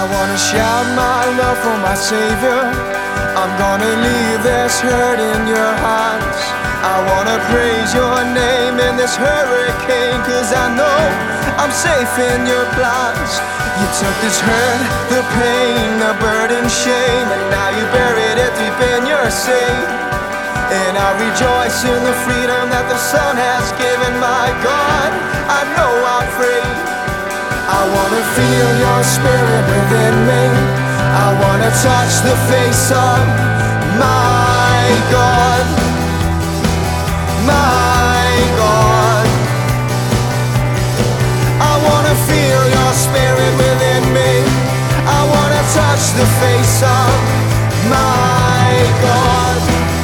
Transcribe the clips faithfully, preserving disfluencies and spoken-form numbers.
wanna shout my love for my Savior. I'm gonna leave this hurt in your hands. I wanna praise your name in this hurricane, 'cause I know I'm safe in your plans. You took this hurt, the pain, the burden, shame, and now you buried it deep in your sea. And I rejoice in the freedom that the Son has given. My God, I know I'm free. I wanna feel your spirit within me. I wanna touch the face of my God, my God. I wanna feel your spirit within me. I wanna touch the face of my God,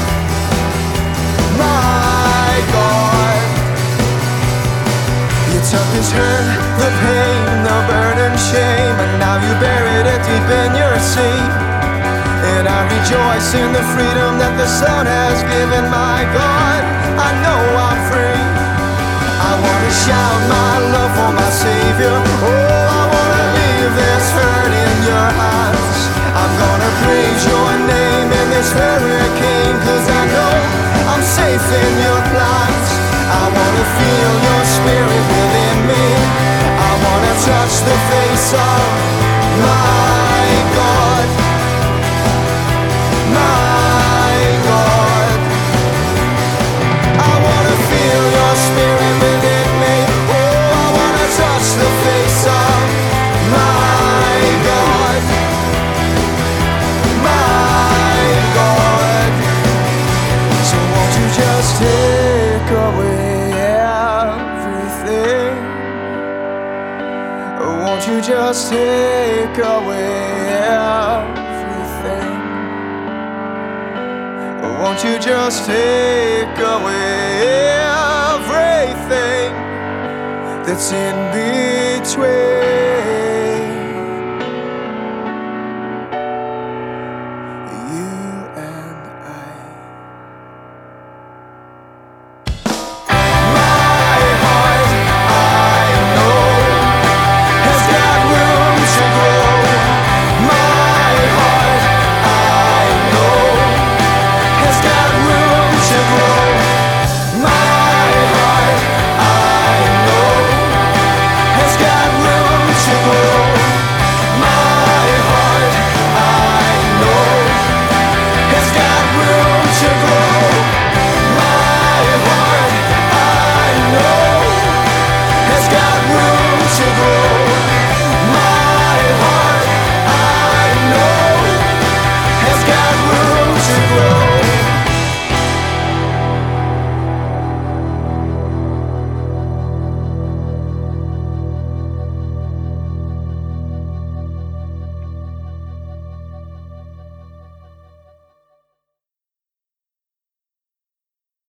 my God. You took this hurt, the pain, the burden, shame, and now you buried it deep in your sea. And I rejoice in the freedom that the Son has given. My God, I know I'm free. I wanna shout my love for my Savior. Oh, I wanna leave this hurt in your hands. I'm gonna praise your name in this hurricane, 'cause I know I'm safe in your plans. I wanna feel your spirit within me. I wanna touch the face of my God, my God. I wanna feel your spirit within me. Oh, I wanna touch the face of my God, my God. So won't you just take away everything? Won't you just take away everything? Won't you just take away everything that's in between?